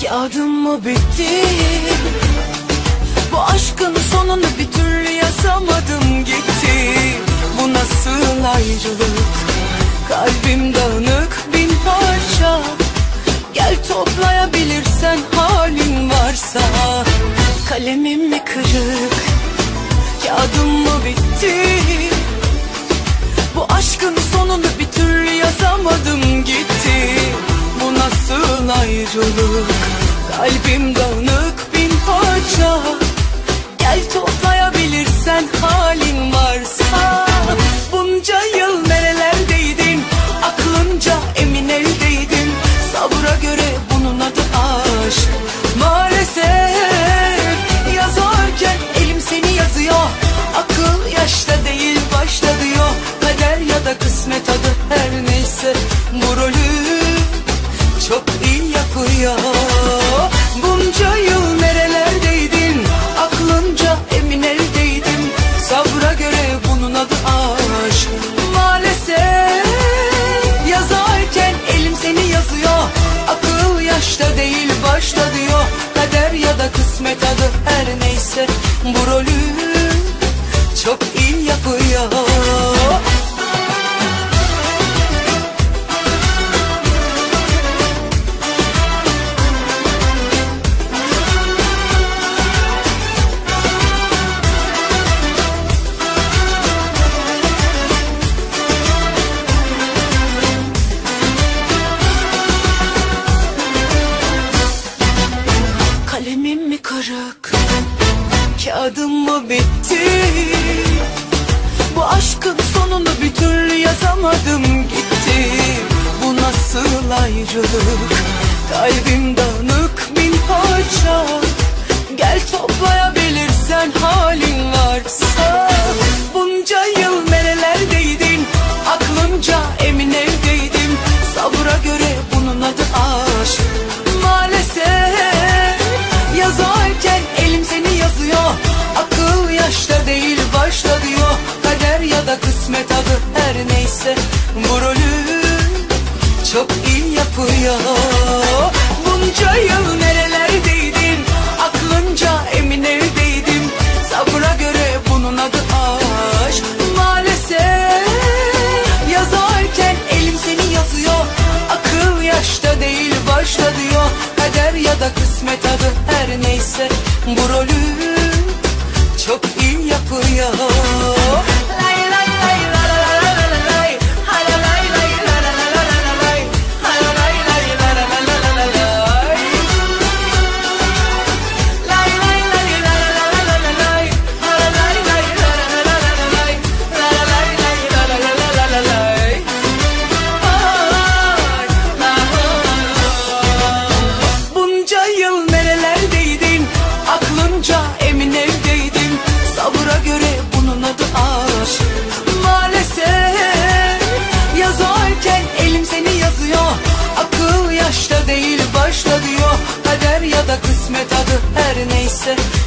Kağıdım mı bitti? Bu aşkın sonunu bir türlü yazamadım gitti. Bu nasıl ayrılık? Kalbim dağınık bin parça. Gel toplayabilirsen halin varsa. Kalemim mi kırık? Kağıdım mı bitti? Bu aşkın sonunu bir türlü yazamadım gitti. Bu nasıl ayrılık? Kalbim dağınık bin parça. Gel toplayabilirsen halin varsa. Bunca yıl nerelerdeydin? Aklınca emin eldeydin. Sabıra göre bunun adı aşk. Maalesef yazarken elim seni yazıyor. Akıl yaşta değil başta diyor. Kader ya da kısmet adı her neyse. Bu rolü çok iyi yapıyor. Bunca yıl nerelerdeydin? Aklınca emin eldeydin. Sabra göre bunun adı aşk. Maalesef yazarken elim seni yazıyor. Akıl yaşta değil başta diyor. Kader ya da kısmet adı her neyse. Bu rolü çok iyi yapıyor. Kalemim mi kırık? Kağıdım mı bitti? Bu aşkın sonunu bir türlü yazamadım gitti. Bu nasıl ayrılık? Kalbim dağınık bin parça. Gel toplayabilirsen halin varsa. Bunca yıl nerelerdeydin? Aklınca emin evdeydin. Sabıra göre bunun adı aşk. Maalesef yazarken elim seni yazıyor. Akıl yaşta değil başta diyor. Kader ya da kısmet adı her neyse. Bu rolü çok iyi yapıyor. Bunca yıl nerelerdeydin? Aklınca emin evdeydin. Sabra göre bunun adı aşk. Maalesef yazarken elim seni yazıyor. Akıl yaşta değil başta diyor. Kader ya da kısmet adı her neyse. Bu rolü çok iyi yapıyor. Bunca yıl nerelerdeydin? Aklınca emin evdeydin. Sabıra göre bunun adı aşk. Maalesef yazarken elim seni yazıyor. Akıl yaşta değil başta diyor. Kader ya da kısmet adı her neyse.